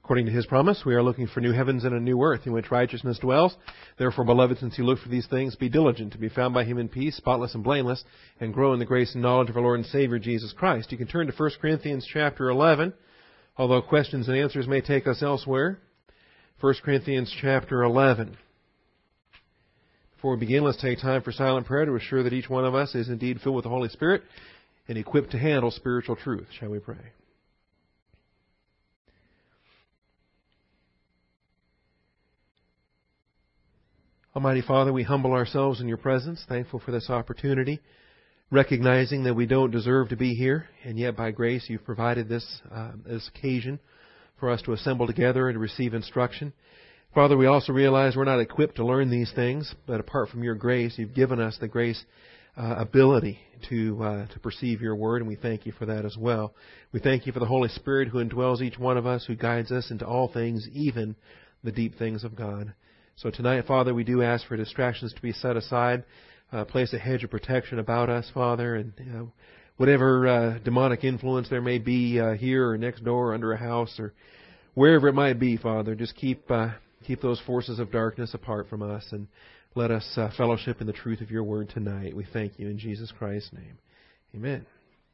According to His promise, we are looking for new heavens and a new earth in which righteousness dwells. Therefore, beloved, since you look for these things, be diligent to be found by Him in peace, spotless and blameless, and grow in the grace and knowledge of our Lord and Savior, Jesus Christ. You can turn to 1 Corinthians chapter 11, although questions and answers may take us elsewhere. 1 Corinthians chapter 11. Before we begin, let's take time for silent prayer to assure that each one of us is indeed filled with the Holy Spirit and equipped to handle spiritual truth. Shall we pray? Almighty Father, we humble ourselves in Your presence, thankful for this opportunity, recognizing that we don't deserve to be here, and yet by grace You've provided this occasion for us to assemble together and to receive instruction. Father, we also realize we're not equipped to learn these things, but apart from Your grace, You've given us the grace ability to perceive Your Word, and we thank You for that as well. We thank You for the Holy Spirit who indwells each one of us, who guides us into all things, even the deep things of God. So tonight, Father, we do ask for distractions to be set aside. Place a hedge of protection about us, Father, and whatever demonic influence there may be here or next door or under a house or wherever it might be, Father, just keep those forces of darkness apart from us and let us fellowship in the truth of Your Word tonight. We thank You in Jesus Christ's name. Amen.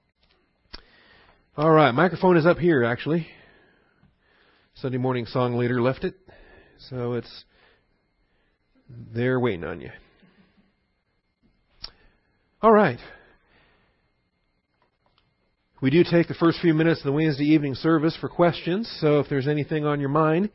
All right, microphone is up here, actually. Sunday morning song leader left it, so it's there waiting on you. All right. We do take the first few minutes of the Wednesday evening service for questions, so if there's anything on your mind,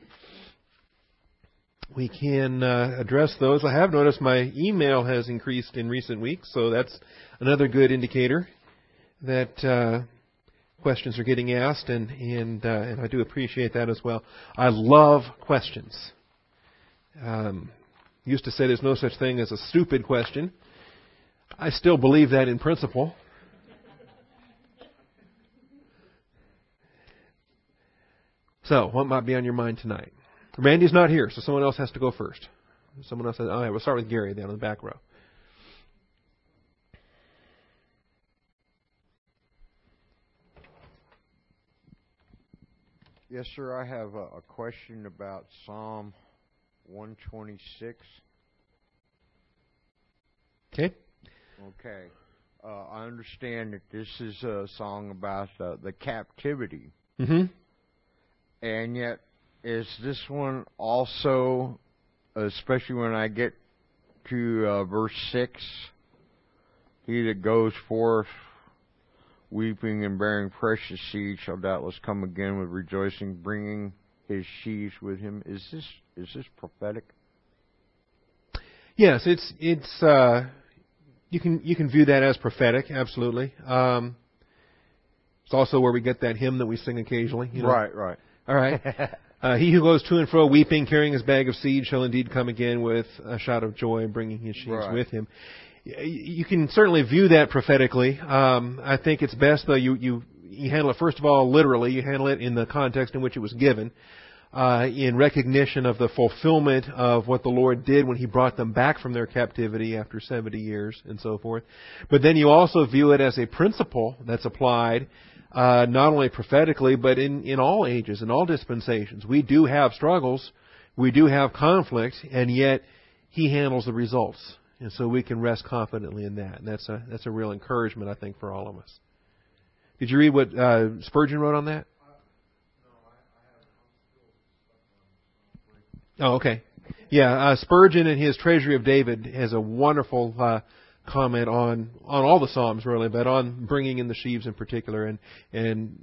we can address those. I have noticed my email has increased in recent weeks, so that's another good indicator that questions are getting asked, and I do appreciate that as well. I love questions. Used to say there's no such thing as a stupid question. I still believe that in principle. So, what might be on your mind tonight? Randy's not here, so someone else has to go first. Someone else says, all right, we'll start with Gary down in the back row. Yes, sir. I have a question about Psalm 126. Okay. Okay. I understand that this is a song about the captivity. Mm-hmm. And yet, is this one also, especially when I get to verse 6, he that goes forth weeping and bearing precious seed shall doubtless come again with rejoicing, bringing his sheaves with him. Is this prophetic? Yes, it's you can view that as prophetic, absolutely. It's also where we get that hymn that we sing occasionally. You know? Right. All right. He who goes to and fro weeping, carrying his bag of seed, shall indeed come again with a shout of joy, bringing his sheaves with him. You can certainly view that prophetically. I think it's best, though, you handle it, first of all, literally. You handle it in the context in which it was given, in recognition of the fulfillment of what the Lord did when He brought them back from their captivity after 70 years and so forth. But then you also view it as a principle that's applied not only prophetically, but in all ages, in all dispensations. We do have struggles, we do have conflict, and yet He handles the results. And so we can rest confidently in that. And that's a real encouragement, I think, for all of us. Did you read what Spurgeon wrote on that? Oh, okay. Yeah, Spurgeon in his Treasury of David has a wonderful comment on all the Psalms, really, but on bringing in the sheaves in particular. And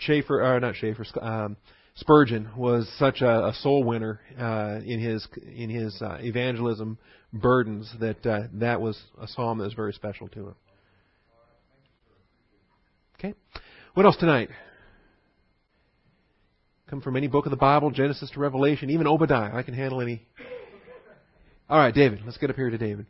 Spurgeon was such a soul winner in his evangelism burdens that was a psalm that was very special to him. Okay. What else tonight? Come from any book of the Bible, Genesis to Revelation, even Obadiah. I can handle any. All right, David. Let's get up here to David.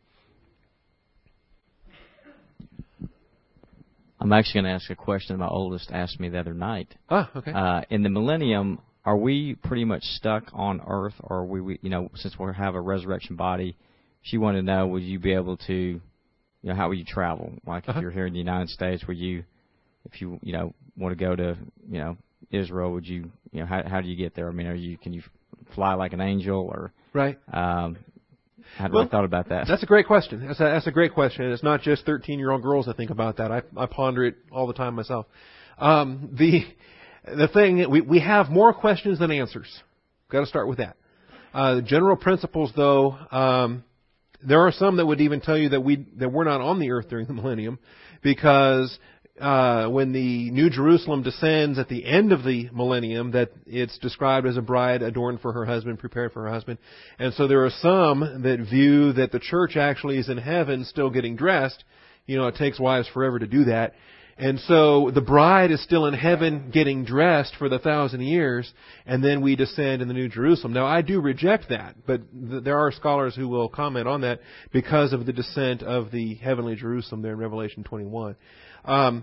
I'm actually going to ask a question my oldest asked me the other night. Ah, okay. In the millennium, are we pretty much stuck on Earth, or are we since we have a resurrection body, she wanted to know, will you be able to, how will you travel? Like if you're here in the United States, if you want to go to, Israel, would you know, how do you get there? I mean, can you fly like an angel, or Right. How do I thought about that? That's a great question. That's a great question. And it's not just 13-year-old girls that think about that. I ponder it all the time myself. The thing, we have more questions than answers. Got to start with that. The general principles, though, there are some that would even tell you that we're not on the earth during the millennium, because when the New Jerusalem descends at the end of the millennium, that it's described as a bride adorned for her husband, prepared for her husband. And so there are some that view that the church actually is in heaven still getting dressed. You know, it takes wives forever to do that. And so the bride is still in heaven getting dressed for the 1,000 years, and then we descend in the New Jerusalem. Now, I do reject that, but there are scholars who will comment on that because of the descent of the heavenly Jerusalem there in Revelation 21. I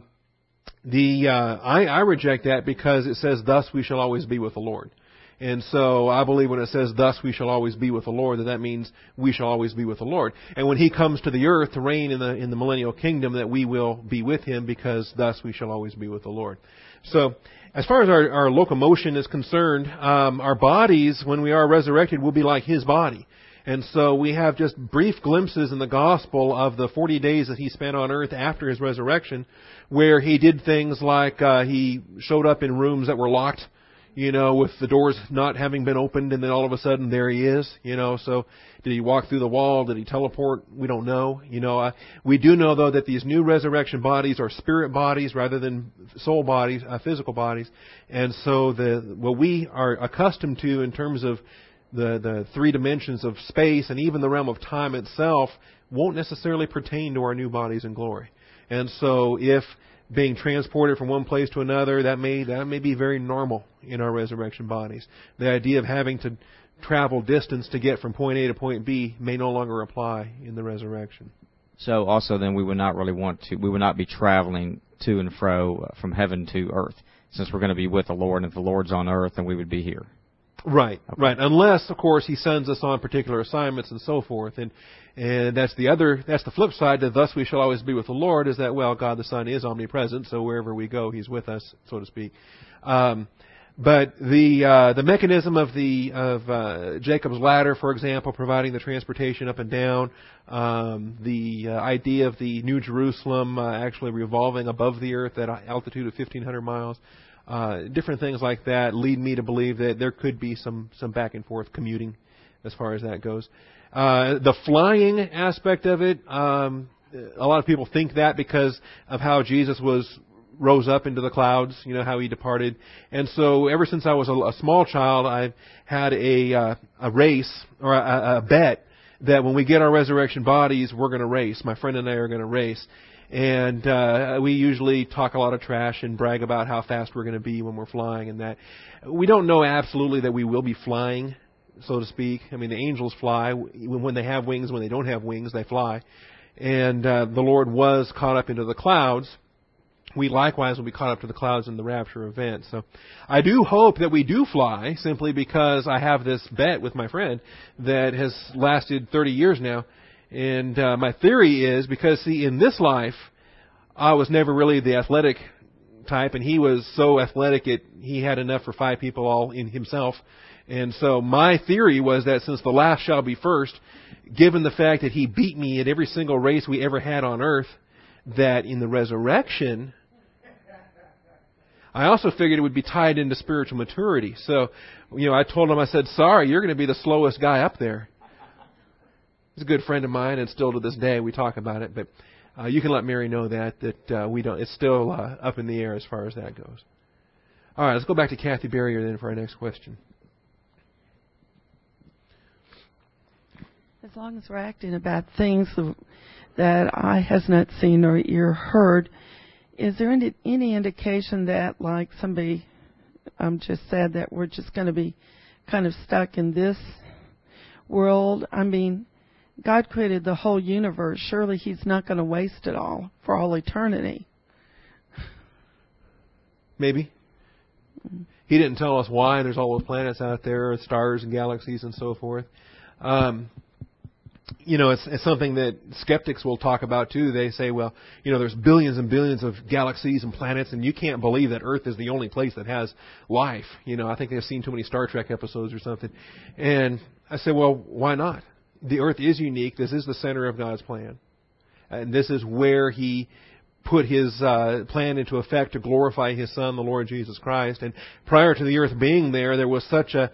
reject that because it says, "Thus we shall always be with the Lord." And so I believe when it says, "Thus we shall always be with the Lord," that means we shall always be with the Lord. And when He comes to the earth to reign in the millennial kingdom, that we will be with Him, because thus we shall always be with the Lord. So as far as our locomotion is concerned, our bodies, when we are resurrected, will be like His body. And so we have just brief glimpses in the gospel of the 40 days that He spent on earth after His resurrection, where He did things like He showed up in rooms that were locked, you know, with the doors not having been opened, and then all of a sudden there He is, you know. So did He walk through the wall? Did He teleport? We don't know. You know, we do know, though, that these new resurrection bodies are spirit bodies rather than soul bodies, physical bodies. And so what we are accustomed to in terms of the three dimensions of space and even the realm of time itself won't necessarily pertain to our new bodies in glory. And so if being transported from one place to another, that may be very normal in our resurrection bodies. The idea of having to travel distance to get from point A to point B may no longer apply in the resurrection. So also then we would not be traveling to and fro from heaven to earth, since we're going to be with the Lord, and if the Lord's on earth, then we would be here. Right, okay. Right. Unless, of course, He sends us on particular assignments and so forth. And that's the flip side to "thus we shall always be with the Lord," is that, well, God the Son is omnipresent, so wherever we go, He's with us, so to speak. But the mechanism of Jacob's ladder, for example, providing the transportation up and down, the idea of the New Jerusalem actually revolving above the earth at an altitude of 1,500 miles, different things like that lead me to believe that there could be some back and forth commuting as far as that goes. The flying aspect of it, a lot of people think that because of how Jesus rose up into the clouds, you know, how He departed. And so ever since I was a small child, I've had a race, or a bet, that when we get our resurrection bodies, we're going to race. My friend and I are going to race. And we usually talk a lot of trash and brag about how fast we're going to be when we're flying, and that. We don't know absolutely that we will be flying, so to speak. I mean, the angels fly. When they have wings, when they don't have wings, they fly. And the Lord was caught up into the clouds. We likewise will be caught up to the clouds in the rapture event. So I do hope that we do fly, simply because I have this bet with my friend that has lasted 30 years now. And my theory is, because, see, in this life, I was never really the athletic type, and he was so athletic he had enough for 5 people all in himself. And so my theory was that since the last shall be first, given the fact that he beat me at every single race we ever had on earth, that in the resurrection, I also figured it would be tied into spiritual maturity. So, you know, I told him, I said, "Sorry, you're going to be the slowest guy up there." He's a good friend of mine, and still to this day we talk about it. But you can let Mary know that we don't. It's still up in the air as far as that goes. All right, let's go back to Kathy Barrier then for our next question. As long as we're acting about things that eye has not seen or ear heard, is there any indication that, like somebody just said, that we're just going to be kind of stuck in this world? I mean, God created the whole universe. Surely He's not going to waste it all for all eternity. Maybe. He didn't tell us why there's all those planets out there, stars and galaxies and so forth. it's something that skeptics will talk about too. They say, well, there's billions and billions of galaxies and planets, and you can't believe that Earth is the only place that has life. I think they've seen too many Star Trek episodes or something. And I say, well, why not? The Earth is unique. This is the center of God's plan. And this is where He put His plan into effect to glorify His Son, the Lord Jesus Christ. And prior to the Earth being there was such a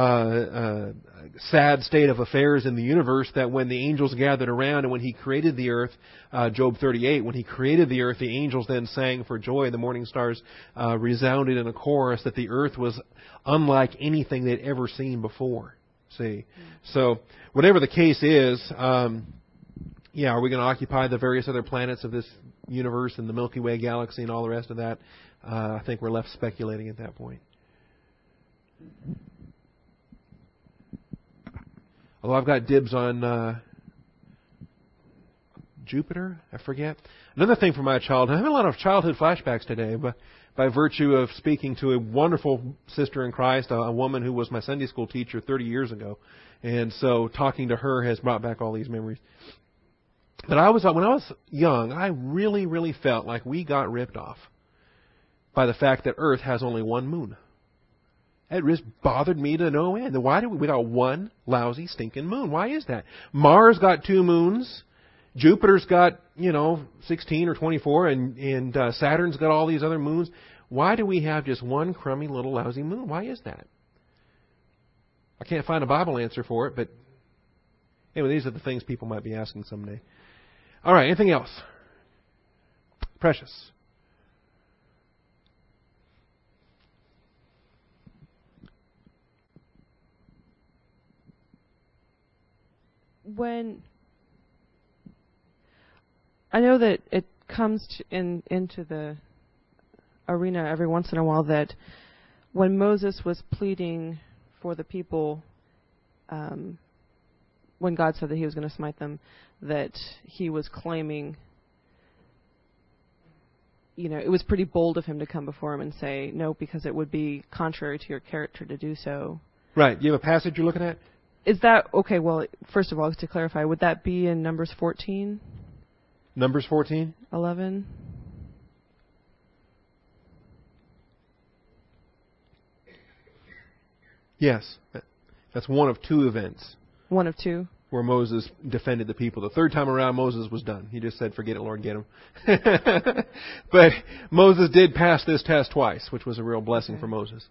sad state of affairs in the universe that when the angels gathered around and when He created the earth, Job 38, when He created the earth, the angels then sang for joy. The morning stars resounded in a chorus that the earth was unlike anything they'd ever seen before. See? So, whatever the case is, are we going to occupy the various other planets of this universe and the Milky Way galaxy and all the rest of that? I think we're left speculating at that point. Although I've got dibs on Jupiter, I forget. Another thing from my childhood, I have a lot of childhood flashbacks today, but by virtue of speaking to a wonderful sister in Christ, a woman who was my Sunday school teacher 30 years ago. And so talking to her has brought back all these memories. But when I was young, I really, really felt like we got ripped off by the fact that Earth has only one moon. It just bothered me to no end. Why do we got one lousy, stinking moon? Why is that? Mars got 2 moons. Jupiter's got, 16 or 24, and Saturn's got all these other moons. Why do we have just one crummy little lousy moon? Why is that? I can't find a Bible answer for it, but anyway, these are the things people might be asking someday. All right, anything else? Precious. When I know that it comes into the arena every once in a while that when Moses was pleading for the people, when God said that He was going to smite them, that he was claiming, it was pretty bold of him to come before him and say no, because it would be contrary to your character to do so. Right. You have a passage you're looking at? Is that, okay, well, first of all, to clarify, would that be in Numbers 14? Numbers 14? 11? Yes. That's one of 2 events. One of 2? Where Moses defended the people. The third time around, Moses was done. He just said, forget it, Lord, get him. But Moses did pass this test twice, which was a real blessing for Moses.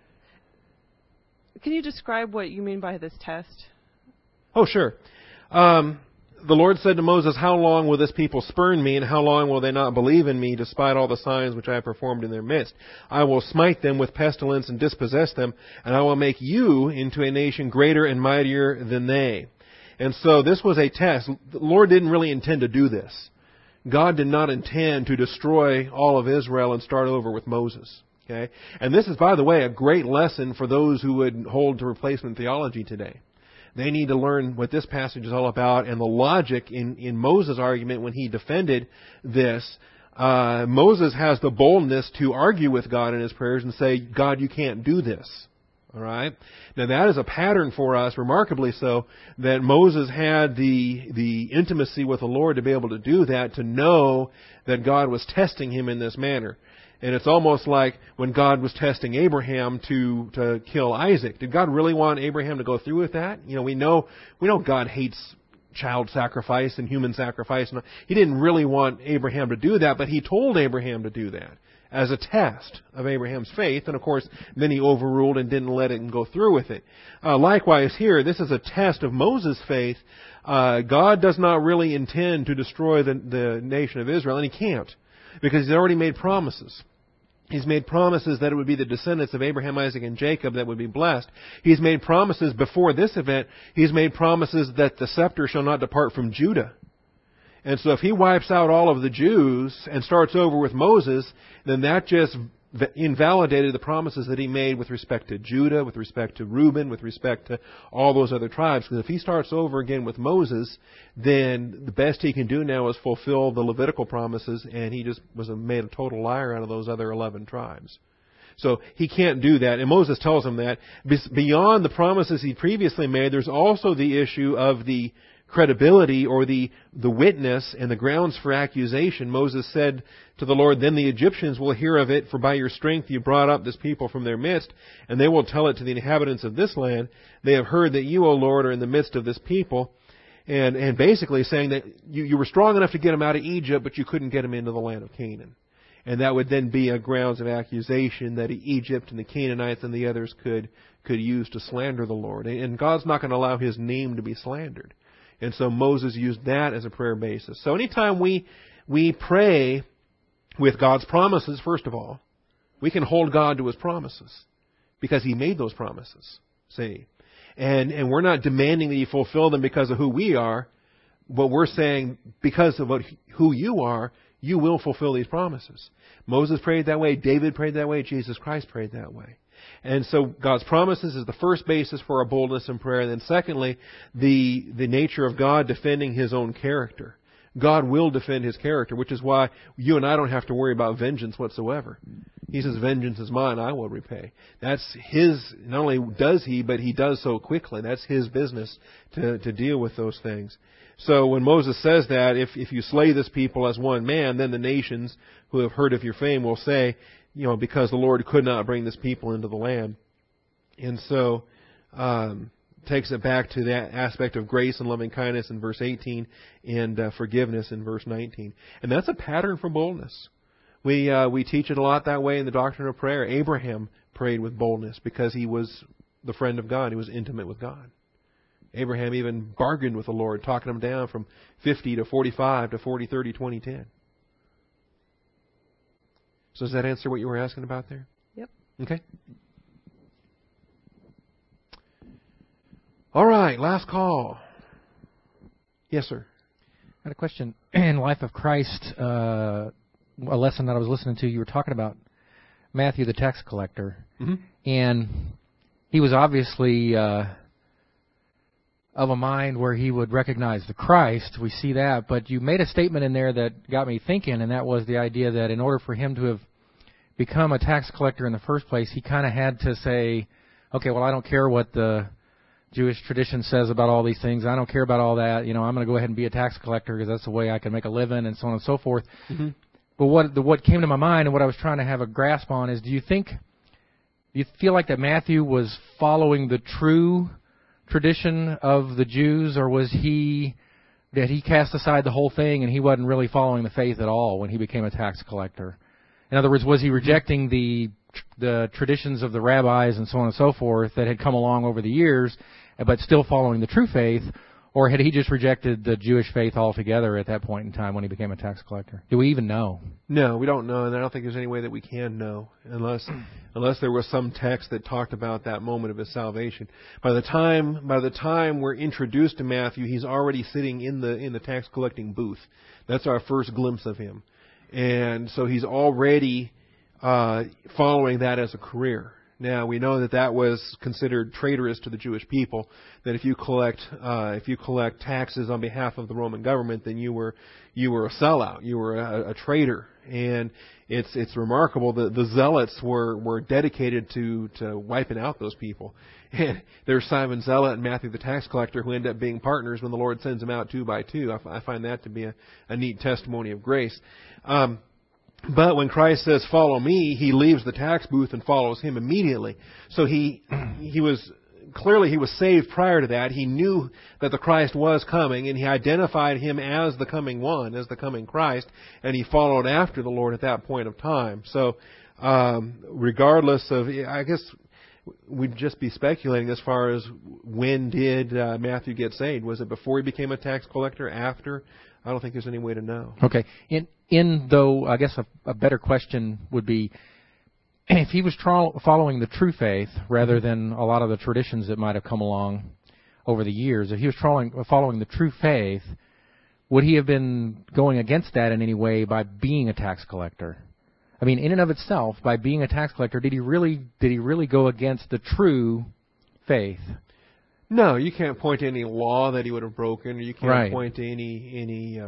Can you describe what you mean by this test? Oh, sure. The Lord said to Moses, how long will this people spurn me, and how long will they not believe in me, despite all the signs which I have performed in their midst? I will smite them with pestilence and dispossess them, and I will make you into a nation greater and mightier than they. And so this was a test. The Lord didn't really intend to do this. God did not intend to destroy all of Israel and start over with Moses. Okay? And this is, by the way, a great lesson for those who would hold to replacement theology today. They need to learn what this passage is all about and the logic in Moses' argument when he defended this. Moses has the boldness to argue with God in his prayers and say, God, you can't do this. All right? Now that is a pattern for us, remarkably so, that Moses had the intimacy with the Lord to be able to do that, to know that God was testing him in this manner. And it's almost like when God was testing Abraham to kill Isaac. Did God really want Abraham to go through with that? We know God hates child sacrifice and human sacrifice. He didn't really want Abraham to do that, but He told Abraham to do that as a test of Abraham's faith. And of course, then He overruled and didn't let him go through with it. Likewise here, this is a test of Moses' faith. God does not really intend to destroy the nation of Israel, and He can't, because He's already made promises. He's made promises that it would be the descendants of Abraham, Isaac, and Jacob that would be blessed. He's made promises before this event. He's made promises that the scepter shall not depart from Judah. And so if He wipes out all of the Jews and starts over with Moses, then that just invalidated the promises that He made with respect to Judah, with respect to Reuben, with respect to all those other tribes. Because if He starts over again with Moses, then the best He can do now is fulfill the Levitical promises, and He just made a total liar out of those other 11 tribes. So He can't do that, and Moses tells him that. Beyond the promises He previously made, there's also the issue of the credibility or the witness and the grounds for accusation, Moses said to the Lord, "Then the Egyptians will hear of it, for by your strength you brought up this people from their midst, and they will tell it to the inhabitants of this land. They have heard that you, O Lord, are in the midst of this people." And basically saying that you were strong enough to get them out of Egypt, but you couldn't get them into the land of Canaan. And that would then be a grounds of accusation that Egypt and the Canaanites and the others could use to slander the Lord. And God's not going to allow His name to be slandered. And so Moses used that as a prayer basis. So anytime we pray with God's promises, first of all, we can hold God to His promises because He made those promises. See? And we're not demanding that He fulfill them because of who we are, but we're saying because of who you are, you will fulfill these promises. Moses prayed that way. David prayed that way. Jesus Christ prayed that way. And so God's promises is the first basis for our boldness in prayer. And then secondly, the nature of God defending His own character. God will defend His character, which is why you and I don't have to worry about vengeance whatsoever. He says, "Vengeance is mine, I will repay." That's His, not only does He, but He does so quickly. That's His business to deal with those things. So when Moses says that, if you slay this people as one man, then the nations who have heard of your fame will say, because the Lord could not bring this people into the land. And so, takes it back to that aspect of grace and loving kindness in verse 18 and forgiveness in verse 19. And that's a pattern for boldness. We teach it a lot that way in the doctrine of prayer. Abraham prayed with boldness because he was the friend of God. He was intimate with God. Abraham even bargained with the Lord, talking him down from 50 to 45 to 40, 30, 20, 10. So does that answer what you were asking about there? Yep. Okay. All right, last call. Yes, sir. I had a question. In Life of Christ, a lesson that I was listening to, you were talking about Matthew the tax collector. Mm-hmm. And he was obviously of a mind where he would recognize the Christ. We see that. But you made a statement in there that got me thinking, and that was the idea that in order for him to have become a tax collector in the first place, he kind of had to say, okay, well, I don't care what the Jewish tradition says about all these things. I don't care about all that. I'm going to go ahead and be a tax collector because that's the way I can make a living and so on and so forth. Mm-hmm. But what came to my mind and what I was trying to have a grasp on is, do you feel like that Matthew was following the true tradition of the Jews, or was he cast aside the whole thing and he wasn't really following the faith at all when he became a tax collector? In other words, was he rejecting the traditions of the rabbis and so on and so forth that had come along over the years, but still following the true faith, or had he just rejected the Jewish faith altogether at that point in time when he became a tax collector? Do we even know? No, we don't know, and I don't think there's any way that we can know unless there was some text that talked about that moment of his salvation. By the time we're introduced to Matthew, he's already sitting in the tax collecting booth. That's our first glimpse of him, and so he's already following that as a career. Now, we know that was considered traitorous to the Jewish people, that if you collect taxes on behalf of the Roman government, then you were a sellout, you were a traitor. And it's remarkable that the zealots were dedicated to wiping out those people. And there's Simon Zealot and Matthew the tax collector who end up being partners when the Lord sends them out 2 by 2. I find that to be a neat testimony of grace. But when Christ says, "Follow me," he leaves the tax booth and follows him immediately. So he was saved prior to that. He knew that the Christ was coming, and he identified him as the coming one, as the coming Christ, and he followed after the Lord at that point of time. So regardless of, I guess we'd just be speculating as far as when did Matthew get saved. Was it before he became a tax collector? After? I don't think there's any way to know. Okay. Though, I guess a better question would be, if he was following the true faith rather than a lot of the traditions that might have come along over the years, if he was following the true faith, would he have been going against that in any way by being a tax collector? I mean, in and of itself, by being a tax collector, did he really go against the true faith? No, you can't point to any law that he would have broken. Or you can't right. point to any.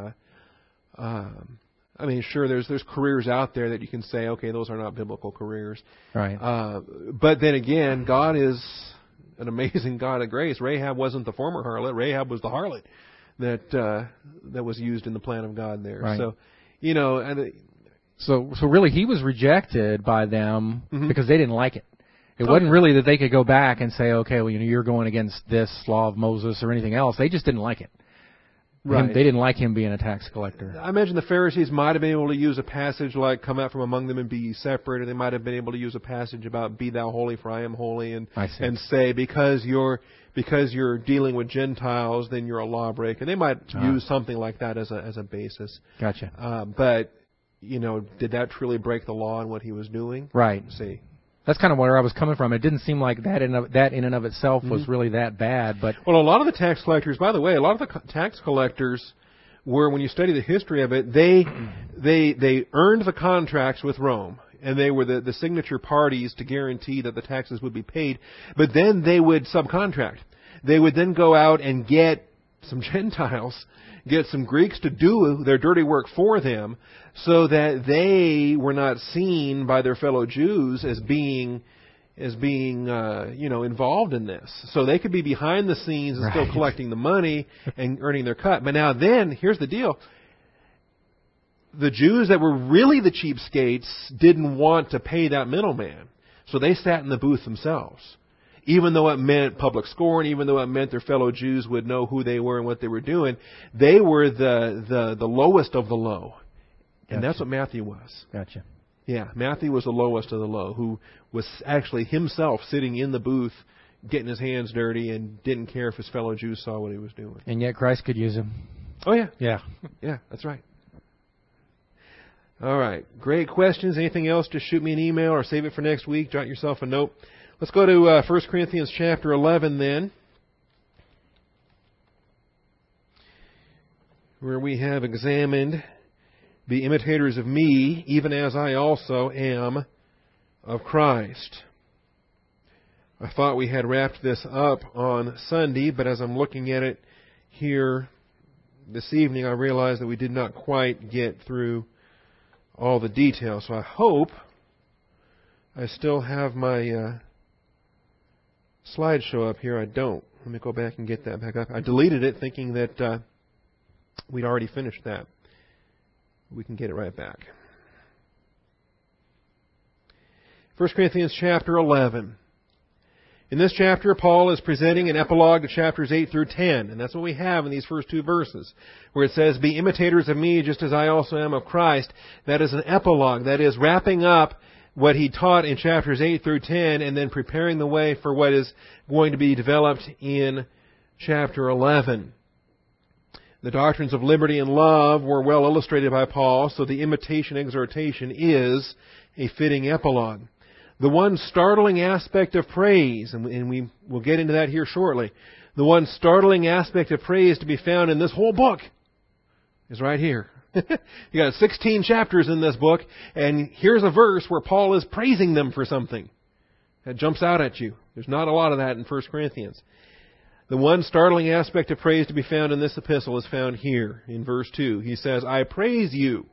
I mean, sure, there's careers out there that you can say, okay, those are not biblical careers. Right. But then again, God is an amazing God of grace. Rahab wasn't the former harlot. Rahab was the harlot. that was used in the plan of God there. Right. So, you know, and So really, he was rejected by them because they didn't like it. It wasn't yeah. really that they could go back and say, okay, well, you're going against this law of Moses or anything else. They just didn't like it. Right. They didn't like him being a tax collector. I imagine the Pharisees might have been able to use a passage like "Come out from among them and be ye separate," or they might have been able to use a passage about "Be thou holy, for I am holy," and say because you're dealing with Gentiles, then you're a lawbreaker. They might use something like that as a basis. Gotcha. But you know, did that truly break the law in what he was doing? Right. See. That's kind of where I was coming from. It didn't seem like that in and of itself was really that bad. But well, a lot of the tax collectors, by the way, a lot of the tax collectors were, when you study the history of it, they earned the contracts with Rome, and they were the signature parties to guarantee that the taxes would be paid. But then they would subcontract. They would then go out and get some Gentiles, get some Greeks to do their dirty work for them, so that they were not seen by their fellow Jews as being involved in this. So they could be behind the scenes and still collecting the money and earning their cut. But now then, here's the deal. The Jews that were really the cheapskates didn't want to pay that middleman. So they sat in the booth themselves. Even though it meant public scorn, even though it meant their fellow Jews would know who they were and what they were doing, they were the lowest of the low. And that's what Matthew was. Gotcha. Yeah, Matthew was the lowest of the low, who was actually himself sitting in the booth, getting his hands dirty, and didn't care if his fellow Jews saw what he was doing. And yet Christ could use him. Oh, yeah. Yeah. Yeah, that's right. All right. Great questions. Anything else, just shoot me an email or save it for next week. Jot yourself a note. Let's go to 1 Corinthians chapter 11 then, where we have examined, "Be imitators of me, even as I also am of Christ." I thought we had wrapped this up on Sunday, but as I'm looking at it here this evening, I realize that we did not quite get through all the details. So I hope I still have my slideshow up here. I don't. Let me go back and get that back up. I deleted it thinking that we'd already finished that. We can get it right back. 1 Corinthians chapter 11. In this chapter, Paul is presenting an epilogue to chapters 8 through 10, and that's what we have in these first two verses, where it says, "Be imitators of me, just as I also am of Christ." That is an epilogue. That is wrapping up what he taught in chapters 8 through 10, and then preparing the way for what is going to be developed in chapter 11. The doctrines of liberty and love were well illustrated by Paul, so the imitation exhortation is a fitting epilogue. The one startling aspect of praise, and we will get into that here shortly, the one startling aspect of praise to be found in this whole book is right here. You got 16 chapters in this book, and here's a verse where Paul is praising them for something. That jumps out at you. There's not a lot of that in 1 Corinthians. The one startling aspect of praise to be found in this epistle is found here in verse 2. He says, "I praise you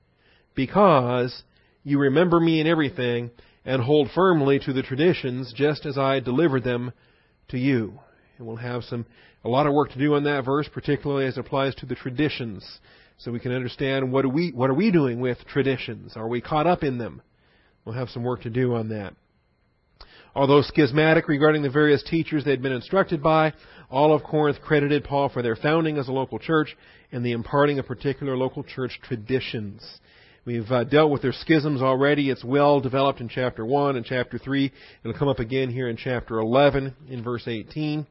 because you remember me in everything and hold firmly to the traditions just as I delivered them to you." And we'll have a lot of work to do on that verse, particularly as it applies to the traditions, so we can understand what are we doing with traditions? Are we caught up in them? We'll have some work to do on that. Although schismatic regarding the various teachers they had been instructed by, all of Corinth credited Paul for their founding as a local church and the imparting of particular local church traditions. We've dealt with their schisms already. It's well developed in chapter 1 and chapter 3. It'll come up again here in chapter 11 in verse 18.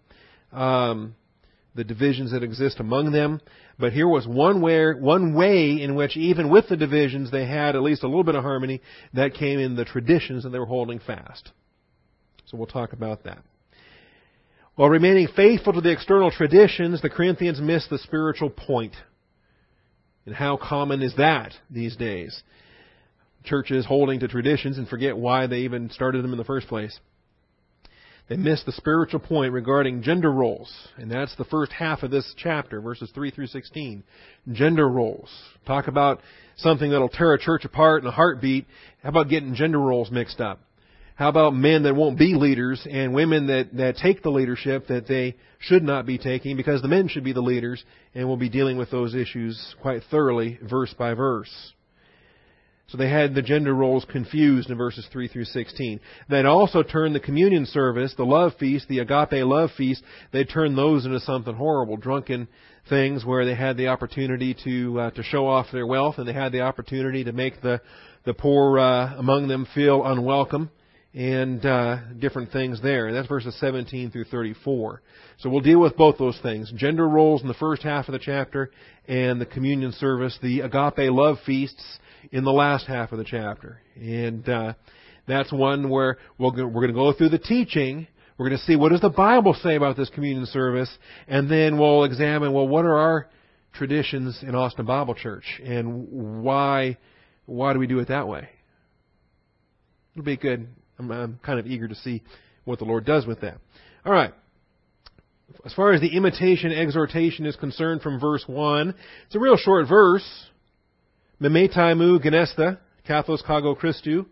The divisions that exist among them. But here was one way in which even with the divisions they had at least a little bit of harmony. That came in the traditions that they were holding fast. So we'll talk about that. While remaining faithful to the external traditions, the Corinthians missed the spiritual point. And how common is that these days? Churches holding to traditions and forget why they even started them in the first place. They missed the spiritual point regarding gender roles. And that's the first half of this chapter, verses 3 through 16. Gender roles. Talk about something that'll tear a church apart in a heartbeat. How about getting gender roles mixed up? How about men that won't be leaders and women that take the leadership that they should not be taking, because the men should be the leaders, and we'll be dealing with those issues quite thoroughly, verse by verse. So they had the gender roles confused in verses 3 through 16. They'd also turned the communion service, the love feast, the agape love feast, they'd turned those into something horrible, drunken things where they had the opportunity to show off their wealth, and they had the opportunity to make the poor among them feel unwelcome, and different things there. And that's verses 17 through 34. So we'll deal with both those things. Gender roles in the first half of the chapter, and the communion service, the agape love feasts, in the last half of the chapter. And that's one where we're going to go through the teaching. We're going to see, what does the Bible say about this communion service? And then we'll examine, well, what are our traditions in Austin Bible Church? And why do we do it that way? It'll be good. I'm kind of eager to see what the Lord does with that. All right. As far as the imitation exhortation is concerned from verse 1, it's a real short verse. Memetai mu genesta, kathos kago Christou.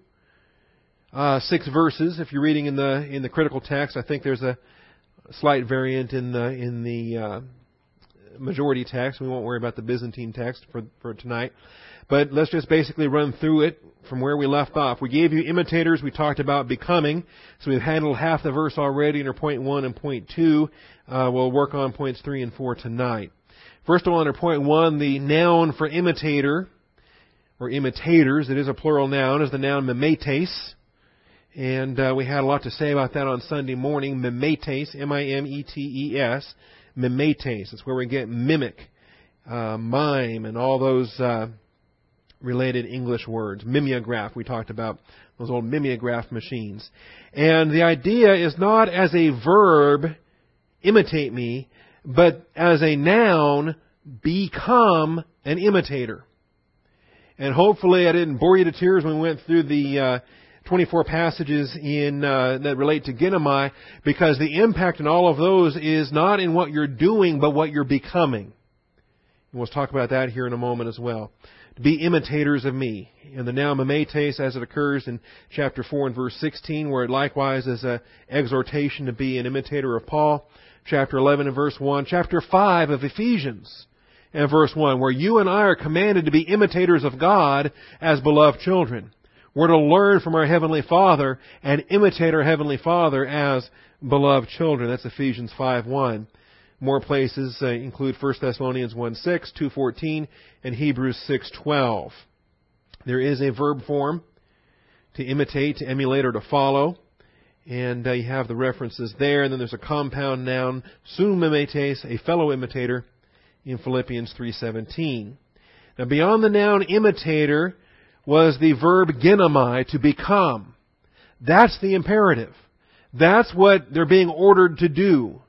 6 verses. If you're reading in the critical text, I think there's a slight variant in the majority text. We won't worry about the Byzantine text for tonight. But let's just basically run through it from where we left off. We gave you imitators. We talked about becoming. So we've handled half the verse already under point 1 and point 2. We'll work on points 3 and 4 tonight. First of all, under point 1, the noun for imitator, or imitators, it is a plural noun, is the noun mimetes. And we had a lot to say about that on Sunday morning. Mimetes, M-I-M-E-T-E-S, mimetes. It's where we get mimic, mime, and all those related English words. Mimeograph, we talked about those old mimeograph machines. And the idea is not as a verb, imitate me, but as a noun, become an imitator. And hopefully I didn't bore you to tears when we went through the 24 passages that relate to Ginomai, because the impact in all of those is not in what you're doing, but what you're becoming. And we'll talk about that here in a moment as well. To be imitators of me. And the noun mimetes, as it occurs in chapter 4 and verse 16, where it likewise is an exhortation to be an imitator of Paul. Chapter 11 and verse 1. Chapter 5 of Ephesians and verse 1, where you and I are commanded to be imitators of God as beloved children. We're to learn from our Heavenly Father and imitate our Heavenly Father as beloved children. That's Ephesians 5:1. More places include 1 Thessalonians 1:6, 2:14, and Hebrews 6:12. There is a verb form, to imitate, to emulate, or to follow. And you have the references there. And then there's a compound noun, sum mimetes, a fellow imitator, in Philippians 3:17. Now beyond the noun imitator was the verb ginomai, to become. That's the imperative. That's what they're being ordered to do.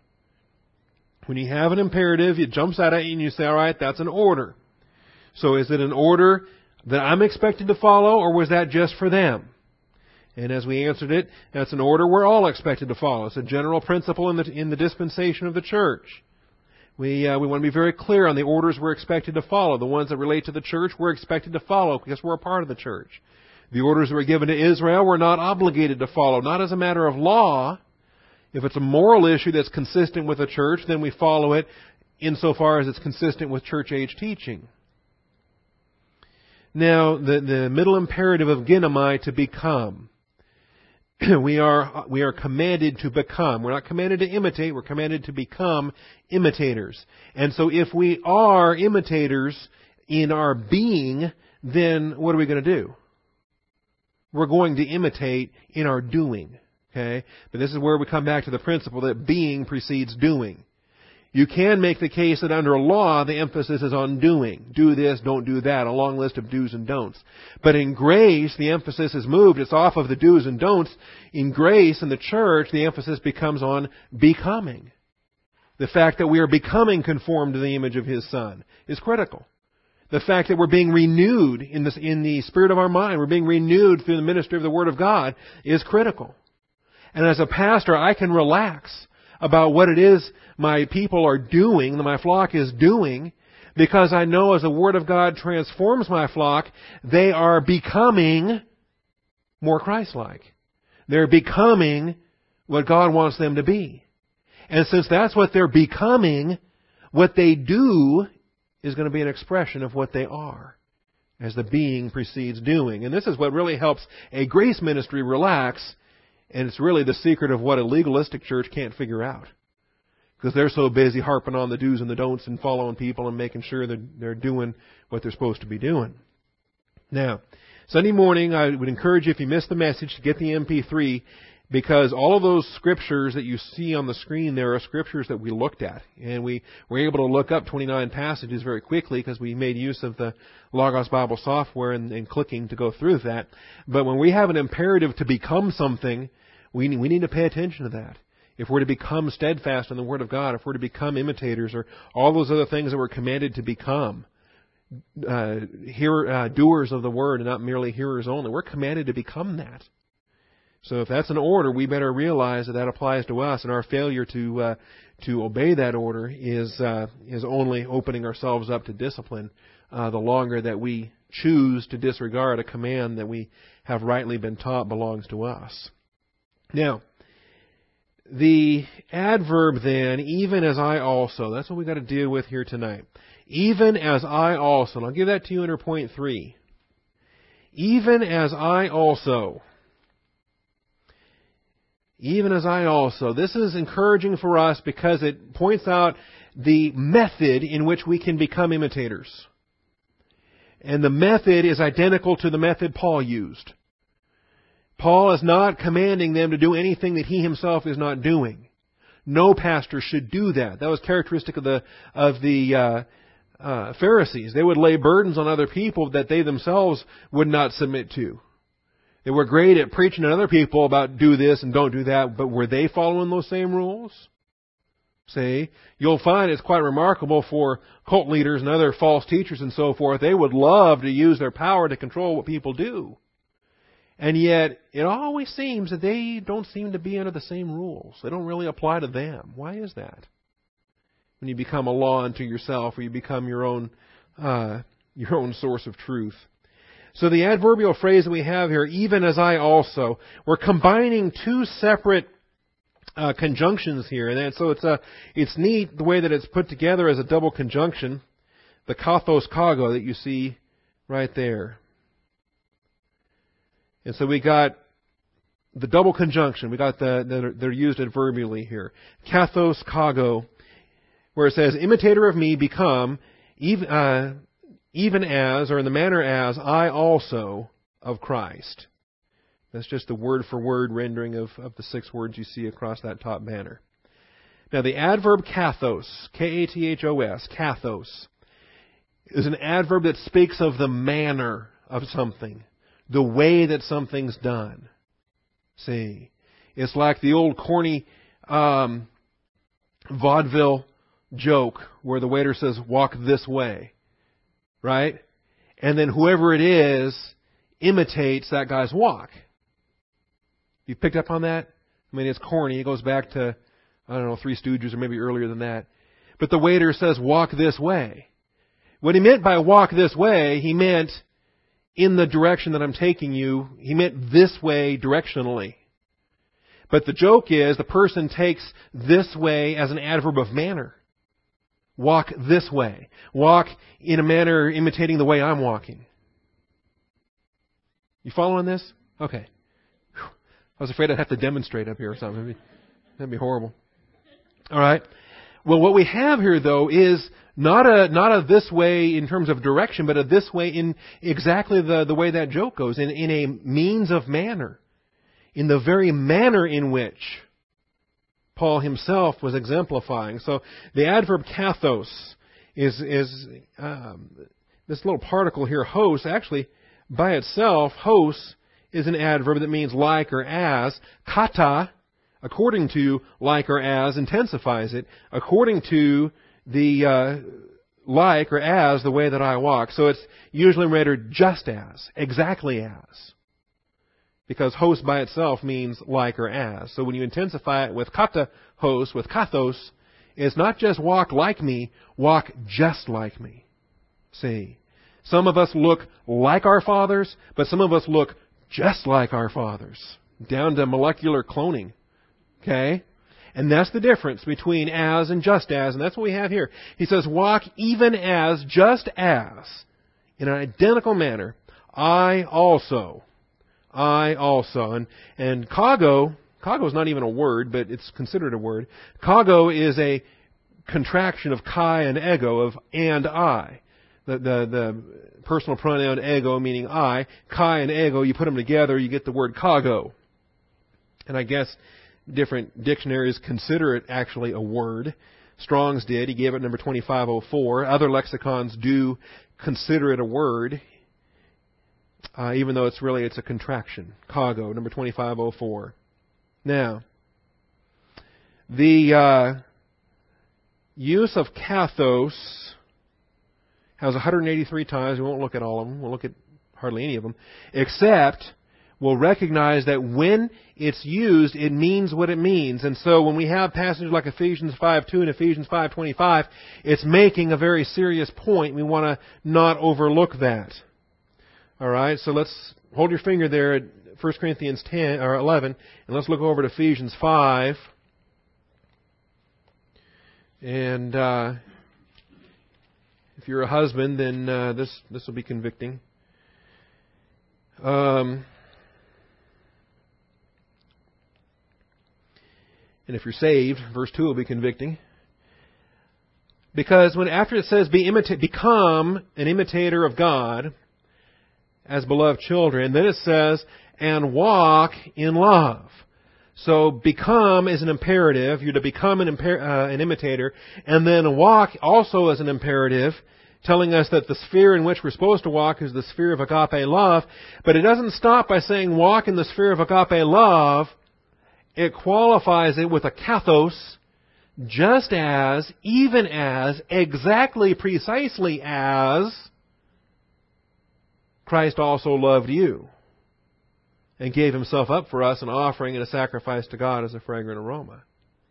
When you have an imperative, it jumps out at you and you say, all right, that's an order. So is it an order that I'm expected to follow, or was that just for them? And as we answered it, that's an order we're all expected to follow. It's a general principle in the dispensation of the church. We want to be very clear on the orders we're expected to follow. The ones that relate to the church, we're expected to follow because we're a part of the church. The orders that were given to Israel, we're not obligated to follow, not as a matter of law. If it's a moral issue that's consistent with the church, then we follow it insofar as it's consistent with church age teaching. Now, the middle imperative of ginomai, to become. We are commanded to become. We're not commanded to imitate. We're commanded to become imitators. And so if we are imitators in our being, then what are we going to do? We're going to imitate in our doing. Okay? But this is where we come back to the principle that being precedes doing. You can make the case that under law, the emphasis is on doing. Do this, don't do that, a long list of do's and don'ts. But in grace, the emphasis is moved. It's off of the do's and don'ts. In grace, in the church, the emphasis becomes on becoming. The fact that we are becoming conformed to the image of His Son is critical. The fact that we're being renewed in the spirit of our mind, we're being renewed through the ministry of the Word of God, is critical. And as a pastor, I can relax about what it is my people are doing, that my flock is doing, because I know as the Word of God transforms my flock, they are becoming more Christ-like. They're becoming what God wants them to be. And since that's what they're becoming, what they do is going to be an expression of what they are, as the being precedes doing. And this is what really helps a grace ministry relax, and it's really the secret of what a legalistic church can't figure out. Because they're so busy harping on the do's and the don'ts and following people and making sure that they're doing what they're supposed to be doing. Now, Sunday morning, I would encourage you, if you missed the message, to get the MP3, because all of those scriptures that you see on the screen there are scriptures that we looked at. And we were able to look up 29 passages very quickly because we made use of the Logos Bible software and clicking to go through that. But when we have an imperative to become something, we need to pay attention to that. If we're to become steadfast in the Word of God, if we're to become imitators, or all those other things that we're commanded to become, doers of the Word and not merely hearers only, we're commanded to become that. So if that's an order, we better realize that applies to us, and our failure to obey that order is only opening ourselves up to discipline the longer that we choose to disregard a command that we have rightly been taught belongs to us. Now, the adverb then, even as I also, that's what we've got to deal with here tonight. Even as I also, and I'll give that to you under point 3. Even as I also. Even as I also. This is encouraging for us because it points out the method in which we can become imitators. And the method is identical to the method Paul used. Paul is not commanding them to do anything that he himself is not doing. No pastor should do that. That was characteristic of the Pharisees. They would lay burdens on other people that they themselves would not submit to. They were great at preaching to other people about do this and don't do that, but were they following those same rules? See, you'll find it's quite remarkable for cult leaders and other false teachers and so forth. They would love to use their power to control what people do. And yet, it always seems that they don't seem to be under the same rules. They don't really apply to them. Why is that? When you become a law unto yourself, or you become your own source of truth. So the adverbial phrase that we have here, even as I also, we're combining two separate conjunctions here, and so it's neat the way that it's put together as a double conjunction, the kathos kago that you see right there. And so we got the double conjunction. We got they're used adverbially here. Kathos kago, where it says, imitator of me become even as, or in the manner as, I also of Christ. That's just the word-for-word rendering of the 6 words you see across that top banner. Now the adverb kathos, K-A-T-H-O-S, kathos, is an adverb that speaks of the manner of something. The way that something's done. See, it's like the old corny vaudeville joke where the waiter says, walk this way. Right? And then whoever it is imitates that guy's walk. You picked up on that? I mean, it's corny. It goes back to, I don't know, Three Stooges or maybe earlier than that. But the waiter says, walk this way. What he meant by walk this way, he meant in the direction that I'm taking you. He meant this way directionally. But the joke is the person takes this way as an adverb of manner. Walk this way. Walk in a manner imitating the way I'm walking. You following this? Okay. Whew. I was afraid I'd have to demonstrate up here or something. That'd be horrible. All right. Well, what we have here, though, is not a this way in terms of direction, but a this way in exactly the way that joke goes, in a means of manner, in the very manner in which Paul himself was exemplifying. So the adverb kathos is this little particle here, hos. Actually, by itself, hos is an adverb that means like or as. Kata, according to like or as, intensifies it. According to the like or as, the way that I walk. So it's usually rendered just as, exactly as. Because hos by itself means like or as. So when you intensify it with kata hos, with kathos, it's not just walk like me, walk just like me. See, some of us look like our fathers, but some of us look just like our fathers. down to molecular cloning. Okay? And that's the difference between as and just as, and that's what we have here. He says, walk even as, just as, in an identical manner, I also. And kago is not even a word, but it's considered a word. Kago is a contraction of kai and ego, of and I. The personal pronoun ego meaning I, kai and ego, you put them together, you get the word kago. And I guess different dictionaries consider it actually a word. Strong's did. He gave it number 2504. Other lexicons do consider it a word, even though it's a contraction. Kago, number 2504. Now, the use of kathos has 183 times. We won't look at all of them. We'll look at hardly any of them, except we'll recognize that when it's used, it means what it means. And so when we have passages like Ephesians 5:2 and Ephesians 5:25, it's making a very serious point. We want to not overlook that. All right, so let's hold your finger there at 1 Corinthians 10 or 11, and let's look over to Ephesians 5. And if you're a husband, then this will be convicting. And if you're saved, verse 2 will be convicting. Because after it says become an imitator of God as beloved children, then it says, and walk in love. So become is an imperative. You're to become an imitator. And then walk also as an imperative, telling us that the sphere in which we're supposed to walk is the sphere of agape love. But it doesn't stop by saying walk in the sphere of agape love. It qualifies it with a kathos, just as, even as, exactly, precisely as Christ also loved you and gave Himself up for us, an offering and a sacrifice to God as a fragrant aroma.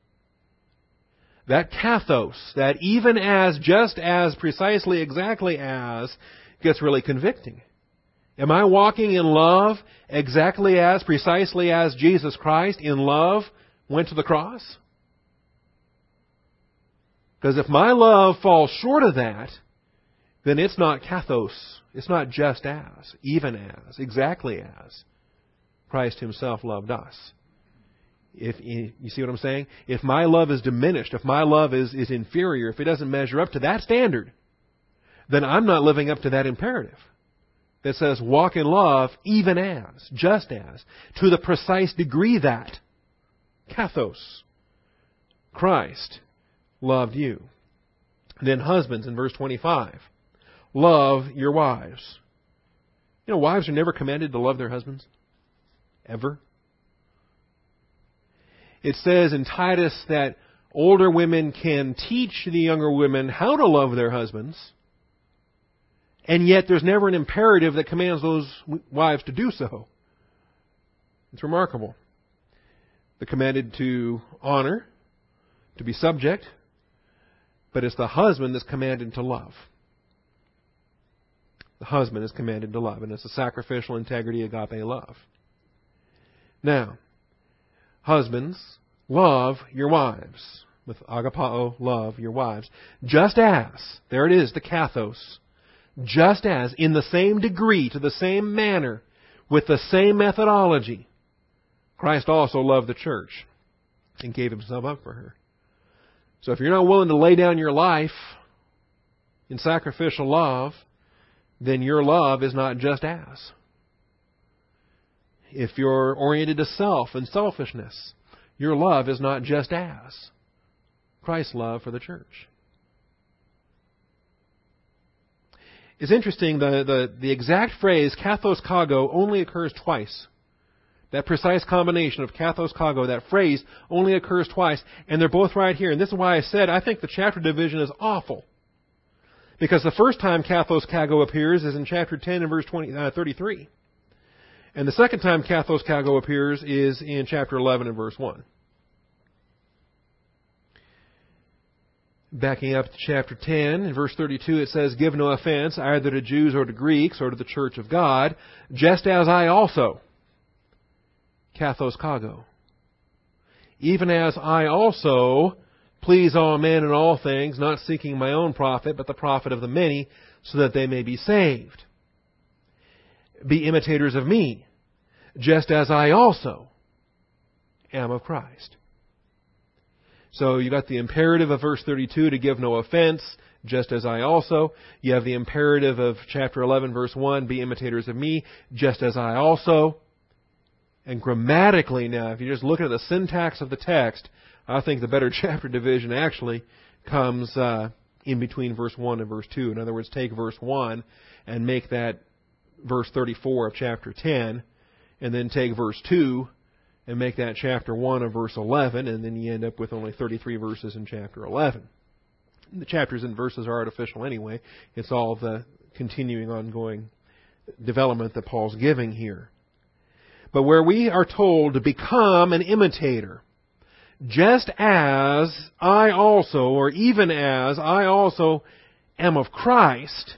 That kathos, that even as, just as, precisely, exactly as, gets really convicting. Am I walking in love exactly as, precisely as Jesus Christ in love went to the cross? Because if my love falls short of that, then it's not kathos. It's not just as, even as, exactly as Christ Himself loved us. You see what I'm saying? If my love is diminished, if my love is inferior, if it doesn't measure up to that standard, then I'm not living up to that imperative that says walk in love even as, just as, to the precise degree that kathos, Christ loved you. And then husbands in verse 25, love your wives. You know, wives are never commanded to love their husbands. Ever. It says in Titus that older women can teach the younger women how to love their husbands, and yet there's never an imperative that commands those wives to do so. It's remarkable. They're commanded to honor, to be subject, but it's the husband that's commanded to love. The husband is commanded to love, and it's a sacrificial integrity, agape love. Now, husbands, love your wives. With agapao, love your wives. Just as, there it is, the kathos. Just as, in the same degree, to the same manner, with the same methodology, Christ also loved the church and gave Himself up for her. So if you're not willing to lay down your life in sacrificial love, then your love is not just as. If you're oriented to self and selfishness, your love is not just as Christ's love for the church. It's interesting, the exact phrase kathos kago only occurs twice. That precise combination of kathos kago, that phrase, only occurs twice, and they're both right here. And this is why I said I think the chapter division is awful. Because the first time kathos kago appears is in chapter 10 and verse 33. And the second time kathos kago appears is in chapter 11 and verse 1. Backing up to chapter 10, in verse 32, it says, give no offense either to Jews or to Greeks or to the church of God, just as I also. kathos kago. Even as I also please all men in all things, not seeking my own profit, but the profit of the many, so that they may be saved. Be imitators of me, just as I also am of Christ. So you got the imperative of verse 32 to give no offense, just as I also. You have the imperative of chapter 11, verse 1, be imitators of me, just as I also. And grammatically now, if you just look at the syntax of the text, I think the better chapter division actually comes in between verse 1 and verse 2. In other words, take verse 1 and make that verse 34 of chapter 10, and then take verse 2 and make that chapter 1 of verse 11, and then you end up with only 33 verses in chapter 11. The chapters and verses are artificial anyway. It's all the continuing, ongoing development that Paul's giving here. But where we are told to become an imitator, just as I also, or even as I also am of Christ,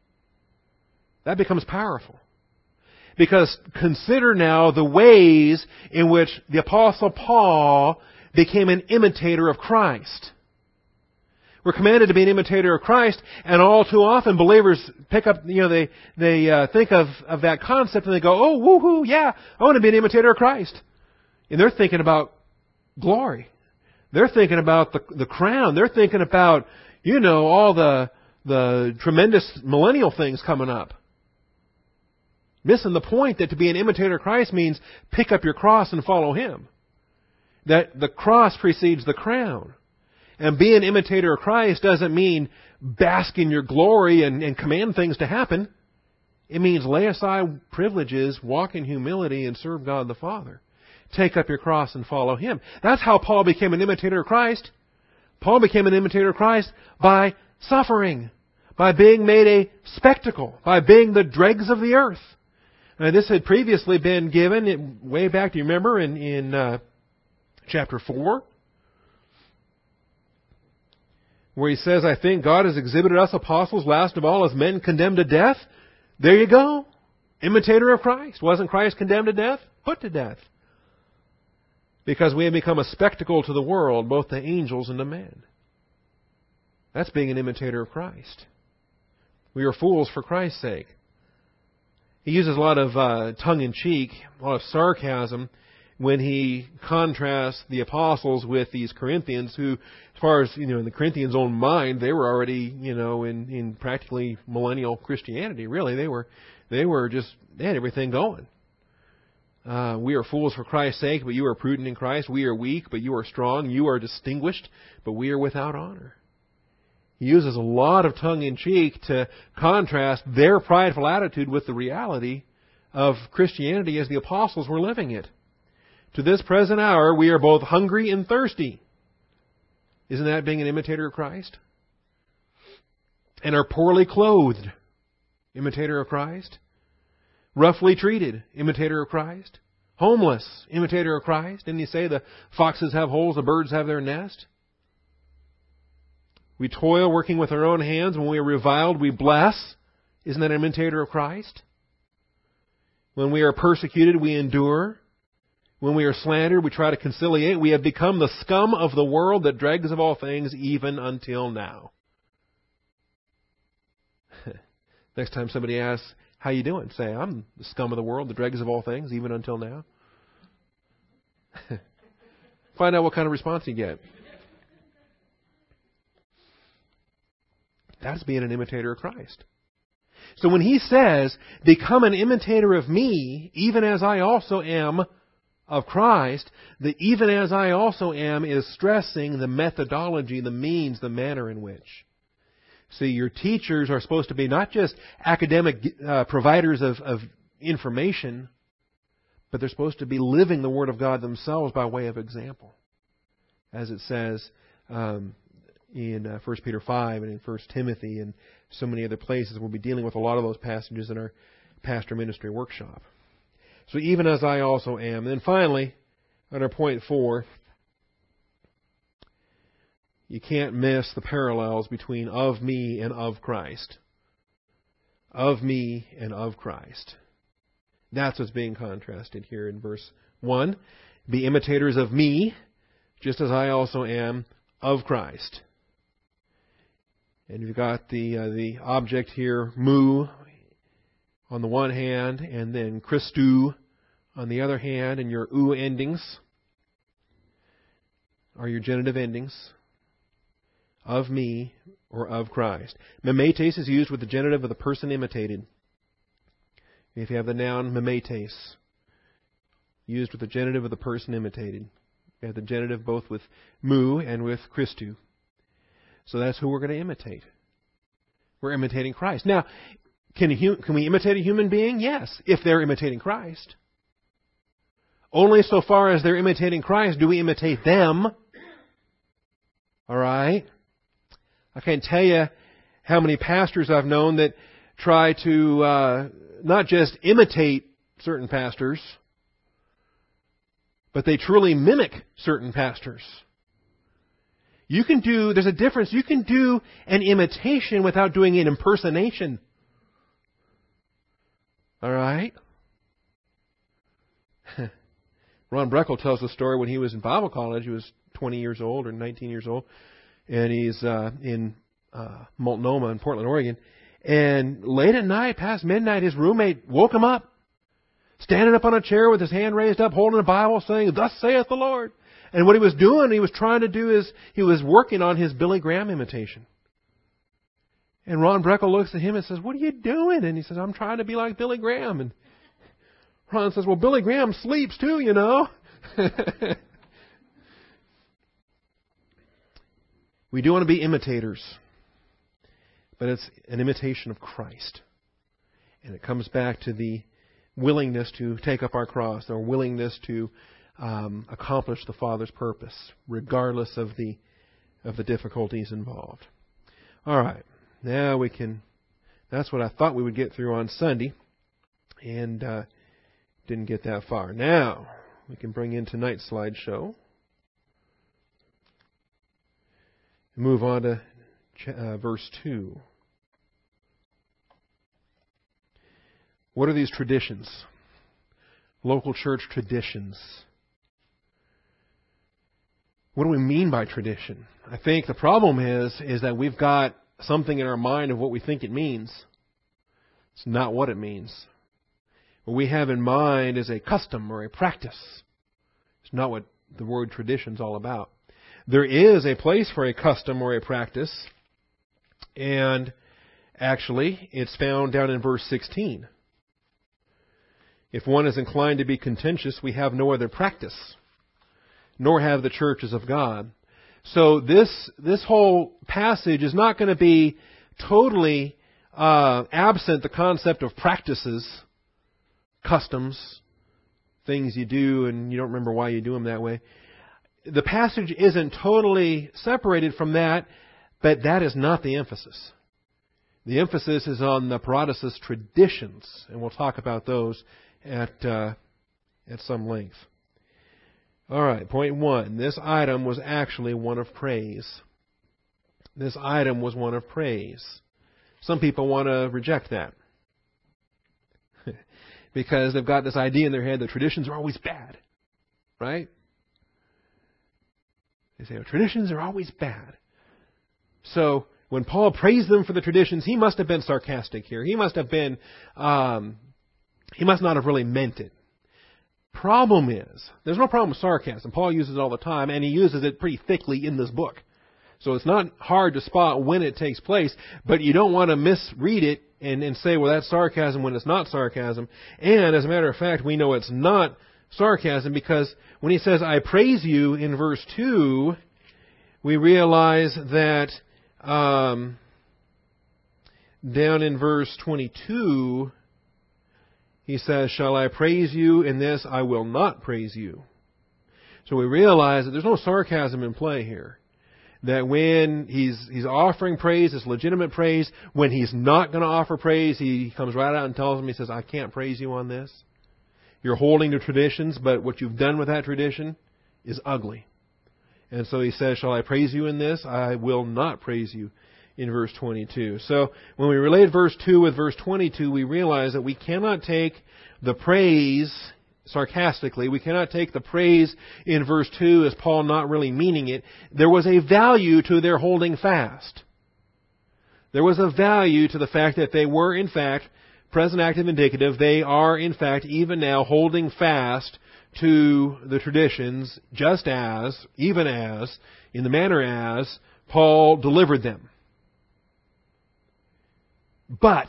that becomes powerful. Because consider now the ways in which the Apostle Paul became an imitator of Christ. We're commanded to be an imitator of Christ, and all too often believers pick up, they think of that concept and they go, oh, woohoo, yeah, I want to be an imitator of Christ. And they're thinking about glory. They're thinking about the crown. They're thinking about, all the tremendous millennial things coming up. Missing the point that to be an imitator of Christ means pick up your cross and follow Him. That the cross precedes the crown. And be an imitator of Christ doesn't mean bask in your glory and command things to happen. It means lay aside privileges, walk in humility, and serve God the Father. Take up your cross and follow Him. That's how Paul became an imitator of Christ. Paul became an imitator of Christ by suffering, by being made a spectacle, by being the dregs of the earth. Now, this had previously been given way back, do you remember, in chapter 4? Where he says, I think God has exhibited us apostles last of all as men condemned to death. There you go. Imitator of Christ. Wasn't Christ condemned to death? Put to death. Because we have become a spectacle to the world, both to angels and to men. That's being an imitator of Christ. We are fools for Christ's sake. He uses a lot of tongue-in-cheek, a lot of sarcasm when he contrasts the apostles with these Corinthians who, as far as, in the Corinthians' own mind, they were already, in practically millennial Christianity, really. They had everything going. We are fools for Christ's sake, but you are prudent in Christ. We are weak, but you are strong. You are distinguished, but we are without honor. He uses a lot of tongue-in-cheek to contrast their prideful attitude with the reality of Christianity as the apostles were living it. To this present hour, we are both hungry and thirsty. Isn't that being an imitator of Christ? And are poorly clothed. Imitator of Christ. Roughly treated. Imitator of Christ. Homeless. Imitator of Christ. Didn't he say the foxes have holes, the birds have their nest? We toil working with our own hands. When we are reviled, we bless. Isn't that an imitator of Christ? When we are persecuted, we endure. When we are slandered, we try to conciliate. We have become the scum of the world, the dregs of all things, even until now. Next time somebody asks, how you doing? Say, I'm the scum of the world, the dregs of all things, even until now. Find out what kind of response you get. That's being an imitator of Christ. So when he says, become an imitator of me, even as I also am of Christ, the even as I also am is stressing the methodology, the means, the manner in which. See, your teachers are supposed to be not just academic providers of information, but they're supposed to be living the Word of God themselves by way of example. As it says in 1 Peter 5 and in 1 Timothy and so many other places. We'll be dealing with a lot of those passages in our pastor ministry workshop. So even as I also am. And then finally, under point 4, you can't miss the parallels between of me and of Christ. Of me and of Christ. That's what's being contrasted here in verse 1, be imitators of me, just as I also am of Christ. And you've got the object here, mu, on the one hand, and then Christou on the other hand, and your u endings are your genitive endings, of me or of Christ. Mimetes is used with the genitive of the person imitated. If you have the noun mimetes, used with the genitive of the person imitated. You have the genitive both with mu and with Christou. So that's who we're going to imitate. We're imitating Christ. Now, can we imitate a human being? Yes, if they're imitating Christ. Only so far as they're imitating Christ do we imitate them. All right? I can't tell you how many pastors I've known that try to not just imitate certain pastors, but they truly mimic certain pastors. There's a difference. You can do an imitation without doing an impersonation. All right? Ron Breckel tells the story when he was in Bible college. He was 20 years old or 19 years old. And he's in Multnomah in Portland, Oregon. And late at night, past midnight, his roommate woke him up, standing up on a chair with his hand raised up, holding a Bible, saying, "Thus saith the Lord." And what he was doing, he was trying to do is, he was working on his Billy Graham imitation. And Ron Breckel looks at him and says, "What are you doing?" And he says, "I'm trying to be like Billy Graham." And Ron says, "Well, Billy Graham sleeps too, you know." We do want to be imitators, but it's an imitation of Christ. And it comes back to the willingness to take up our cross, our willingness to accomplish the Father's purpose, regardless of the difficulties involved. All right, now we can. That's what I thought we would get through on Sunday, and didn't get that far. Now we can bring in tonight's slideshow. Move on to verse 2. What are these traditions? Local church traditions. What do we mean by tradition? I think the problem is that we've got something in our mind of what we think it means. It's not what it means. What we have in mind is a custom or a practice. It's not what the word tradition is all about. There is a place for a custom or a practice, and actually it's found down in verse 16. If one is inclined to be contentious, we have no other practice, nor have the churches of God. So this whole passage is not going to be totally absent the concept of practices, customs, things you do and you don't remember why you do them that way. The passage isn't totally separated from that, but that is not the emphasis. The emphasis is on the Paradosis traditions, and we'll talk about those at some length. All right, point 1. This item was actually one of praise. This item was one of praise. Some people want to reject that because they've got this idea in their head that traditions are always bad, right? They say, traditions are always bad. So when Paul praised them for the traditions, he must have been sarcastic here. He must have been, he must not have really meant it. Problem is, there's no problem with sarcasm. Paul uses it all the time, and he uses it pretty thickly in this book. So it's not hard to spot when it takes place, but you don't want to misread it and say, well, that's sarcasm when it's not sarcasm. And as a matter of fact, we know it's not sarcasm because when he says, I praise you in verse 2, we realize that down in verse 22, he says, shall I praise you in this? I will not praise you. So we realize that there's no sarcasm in play here. That when he's offering praise, it's legitimate praise. When he's not going to offer praise, he comes right out and tells them, he says, I can't praise you on this. You're holding to traditions, but what you've done with that tradition is ugly. And so he says, shall I praise you in this? I will not praise you in verse 22. So when we relate verse 2 with verse 22, we realize that we cannot take the praise sarcastically. We cannot take the praise in verse 2 as Paul not really meaning it. There was a value to their holding fast. There was a value to the fact that they were, in fact, present active indicative. They are, in fact, even now holding fast to the traditions just as, even as, in the manner as Paul delivered them. But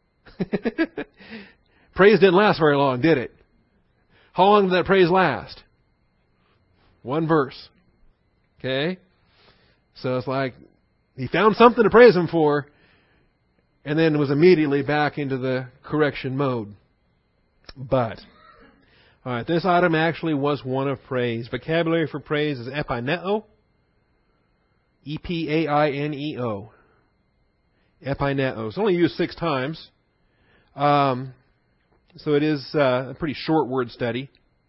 praise didn't last very long, did it? How long did that praise last? One verse. Okay? So it's like he found something to praise him for, and then was immediately back into the correction mode. But, all right, this item actually was one of praise. Vocabulary for praise is epaineo. E-P-A-I-N-E-O. Epaineo. It's only used 6 times. So it is a pretty short word study.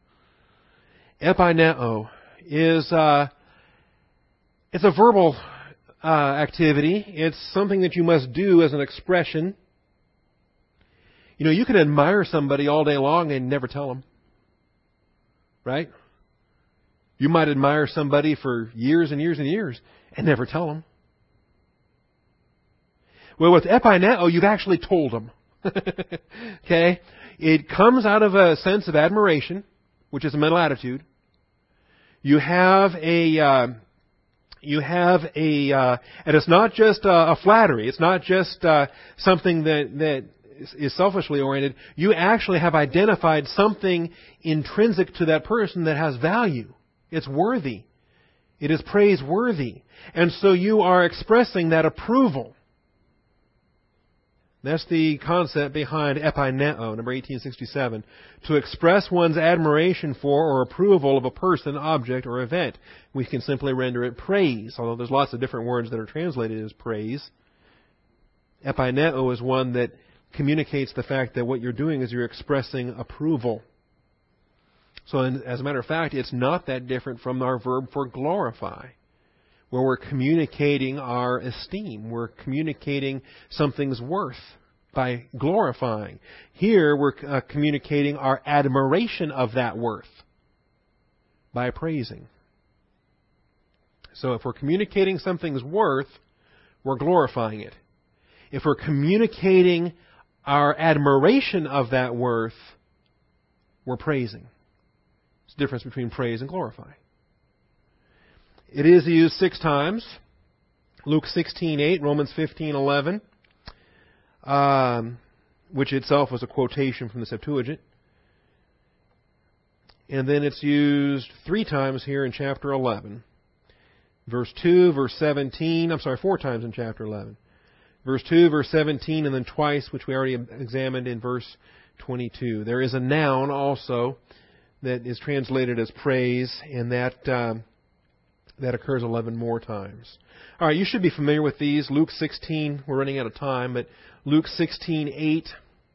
Epaineo is it's a verbal activity. It's something that you must do as an expression. You know, you can admire somebody all day long and never tell them. Right? You might admire somebody for years and years and years and never tell them. Well, with epaineo, you've actually told them. Okay? It comes out of a sense of admiration, which is a mental attitude. You have and it's not just a flattery. It's not just something that is selfishly oriented. You actually have identified something intrinsic to that person that has value. It's worthy. It is praiseworthy. And so you are expressing that approval. That's the concept behind epaineo, number 1867. To express one's admiration for or approval of a person, object, or event. We can simply render it praise, although there's lots of different words that are translated as praise. Epaineo is one that communicates the fact that what you're doing is you're expressing approval. So as a matter of fact, it's not that different from our verb for glorify, where we're communicating our esteem. We're communicating something's worth by glorifying. Here, we're communicating our admiration of that worth by praising. So if we're communicating something's worth, we're glorifying it. If we're communicating our admiration of that worth, we're praising. It's the difference between praise and glorify. It is used 6 times. Luke 16:8, Romans 15:11, which itself was a quotation from the Septuagint. And then it's used 3 times here in chapter 11. Verse 2, verse 17, 4 times in chapter 11. Verse 2, verse 17, and then twice, which we already examined in verse 22. There is a noun also that is translated as praise, and that occurs 11 more times. All right, you should be familiar with these. Luke 16, we're running out of time, but Luke 16:8.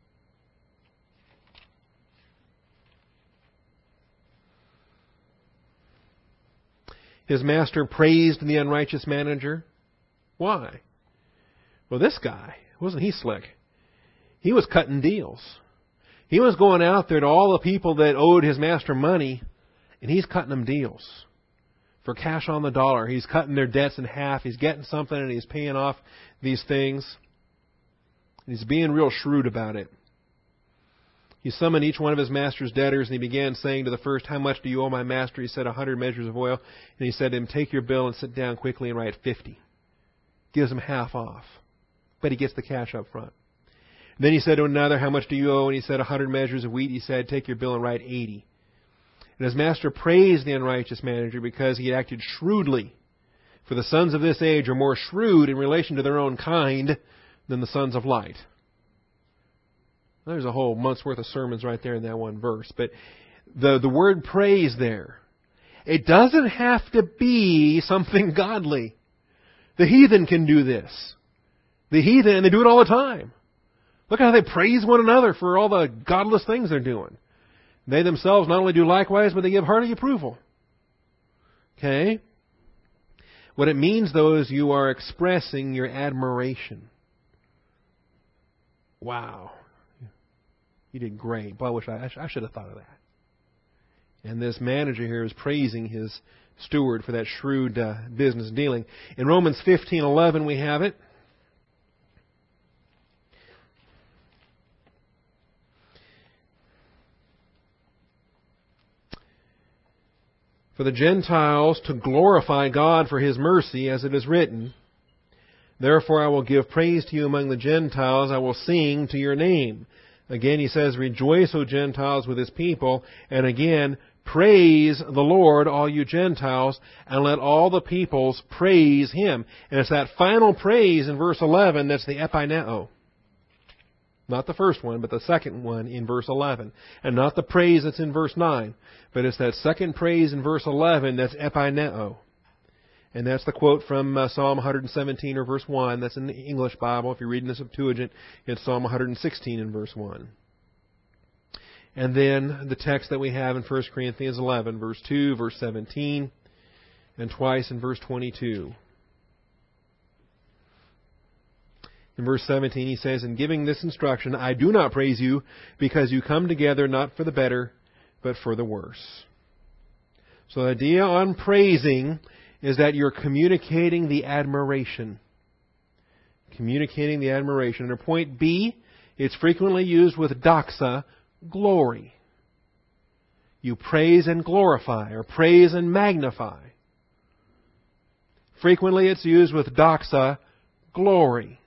His master praised the unrighteous manager. Why? Well, this guy, wasn't he slick? He was cutting deals. He was going out there to all the people that owed his master money, and he's cutting them deals. For cash on the dollar. He's cutting their debts in half. He's getting something and he's paying off these things. And he's being real shrewd about it. He summoned each one of his master's debtors, and he began saying to the first, "How much do you owe my master?" He said, 100 measures of oil. And he said to him, "Take your bill and sit down quickly and write 50. Gives him half off. But he gets the cash up front. And then he said to another, "How much do you owe?" And he said, 100 measures of wheat. He said, "Take your bill and write 80. And his master praised the unrighteous manager because he had acted shrewdly. For the sons of this age are more shrewd in relation to their own kind than the sons of light." There's a whole month's worth of sermons right there in that one verse. But the word praise there, it doesn't have to be something godly. The heathen can do this. The heathen, and they do it all the time. Look how they praise one another for all the godless things they're doing. They themselves not only do likewise, but they give hearty approval. Okay? What it means, though, is you are expressing your admiration. Wow. You did great. Boy, I should have thought of that. And this manager here is praising his steward for that shrewd business dealing. In Romans 15:11 we have it. For the Gentiles to glorify God for His mercy, as it is written, therefore I will give praise to you among the Gentiles, I will sing to your name. Again he says, rejoice, O Gentiles, with His people. And again, praise the Lord, all you Gentiles, and let all the peoples praise Him. And it's that final praise in verse 11 that's the epineo. Not the first one, but the second one in verse 11. And not the praise that's in verse 9. But it's that second praise in verse 11 that's epineo. And that's the quote from Psalm 117 or verse 1. That's in the English Bible. If you're reading the Septuagint, it's Psalm 116 in verse 1. And then the text that we have in 1 Corinthians 11, verse 2, verse 17, and twice in verse 22. In verse 17 he says, in giving this instruction, I do not praise you because you come together not for the better, but for the worse. So the idea on praising is that you're communicating the admiration. Communicating the admiration. Under point B, it's frequently used with doxa, glory. You praise and glorify, or praise and magnify. Frequently it's used with doxa, glory.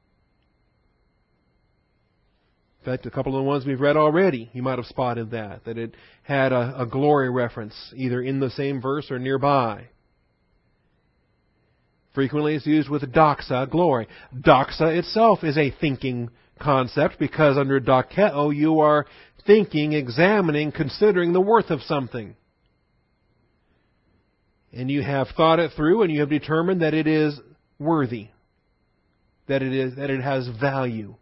In fact, a couple of the ones we've read already, you might have spotted that it had a glory reference, either in the same verse or nearby. Frequently it's used with doxa, glory. Doxa itself is a thinking concept because under dokeo you are thinking, examining, considering the worth of something. And you have thought it through and you have determined that it is worthy. That it has value.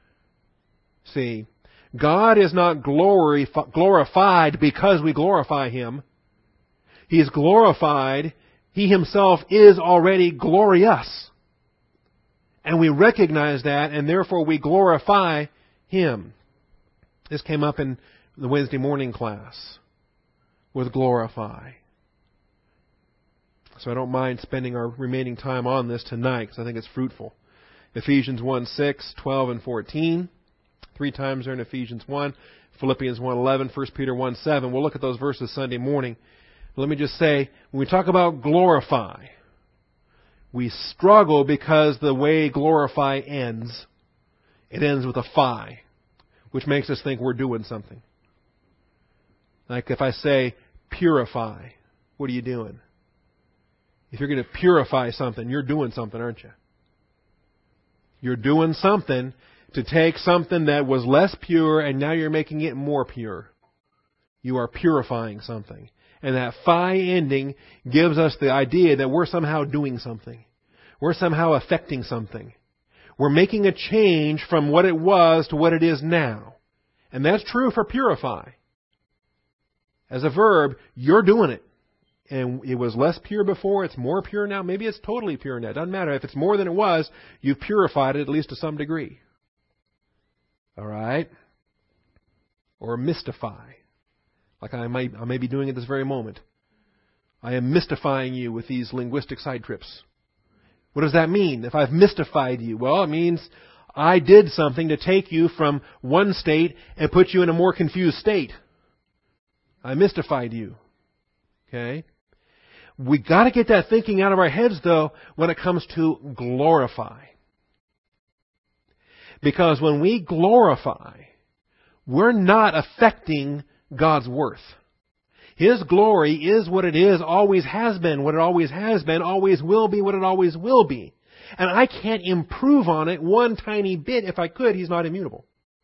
See, God is not glorified because we glorify Him. He is glorified. He Himself is already glorious. And we recognize that, and therefore we glorify Him. This came up in the Wednesday morning class with glorify. So I don't mind spending our remaining time on this tonight because I think it's fruitful. Ephesians 1:6, 12, and 14. 3 times there in Ephesians 1, Philippians 1:11, 1 Peter 1:7. We'll look at those verses Sunday morning. Let me just say, when we talk about glorify, we struggle because the way glorify ends, it ends with a phi, which makes us think we're doing something. Like if I say purify, what are you doing? If you're going to purify something, you're doing something, aren't you? You're doing something to take something that was less pure and now you're making it more pure. You are purifying something. And that phi ending gives us the idea that we're somehow doing something. We're somehow affecting something. We're making a change from what it was to what it is now. And that's true for purify. As a verb, you're doing it. And it was less pure before, it's more pure now. Maybe it's totally pure now. It doesn't matter. If it's more than it was, you've purified it at least to some degree. All right? Or mystify. Like I may be doing at this very moment. I am mystifying you with these linguistic side trips. What does that mean? If I've mystified you? Well, it means I did something to take you from one state and put you in a more confused state. I mystified you. Okay? We got to get that thinking out of our heads, though, when it comes to glorify. Because when we glorify, we're not affecting God's worth. His glory is what it is, always has been what it always has been, always will be what it always will be. And I can't improve on it one tiny bit. If I could, He's not immutable.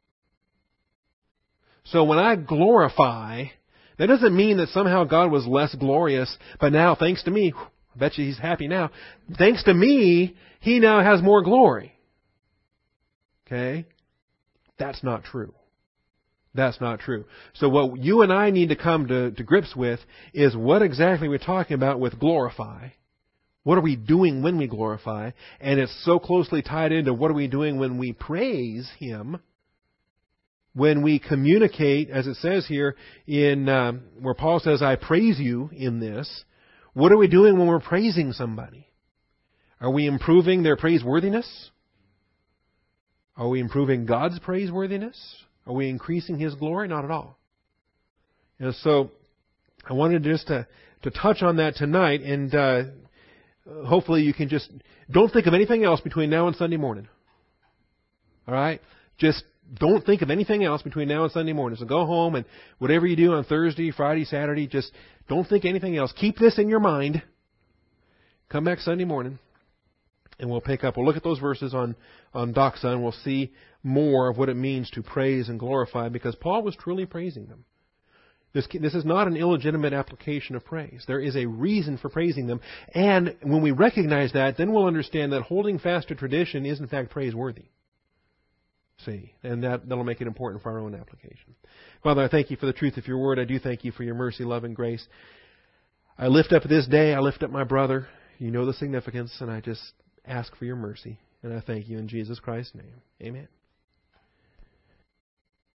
So when I glorify, that doesn't mean that somehow God was less glorious, but now, thanks to me, I bet you He's happy now. Thanks to me, He now has more glory. Okay? That's not true. That's not true. So what you and I need to come to grips with is what exactly we're talking about with glorify. What are we doing when we glorify? And it's so closely tied into what are we doing when we praise Him. when we communicate, as it says here in where Paul says, I praise you in this, what are we doing when we're praising somebody? Are we improving their praiseworthiness? Are we improving God's praiseworthiness? Are we increasing His glory? Not at all. And so I wanted just to touch on that tonight, and hopefully you can just don't think of anything else between now and Sunday morning. All right? Just don't think of anything else between now and Sunday morning. So go home and whatever you do on Thursday, Friday, Saturday, just don't think anything else. Keep this in your mind. Come back Sunday morning, and we'll pick up. We'll look at those verses on doxa, and we'll see more of what it means to praise and glorify, because Paul was truly praising them. This is not an illegitimate application of praise. There is a reason for praising them. And when we recognize that, then we'll understand that holding fast to tradition is in fact praiseworthy. See, and that'll make it important for our own application. Father, I thank you for the truth of your word. I do thank you for your mercy, love, and grace. I lift up this day. I lift up my brother. You know the significance, and I just ask for your mercy. And I thank you in Jesus Christ's name. Amen.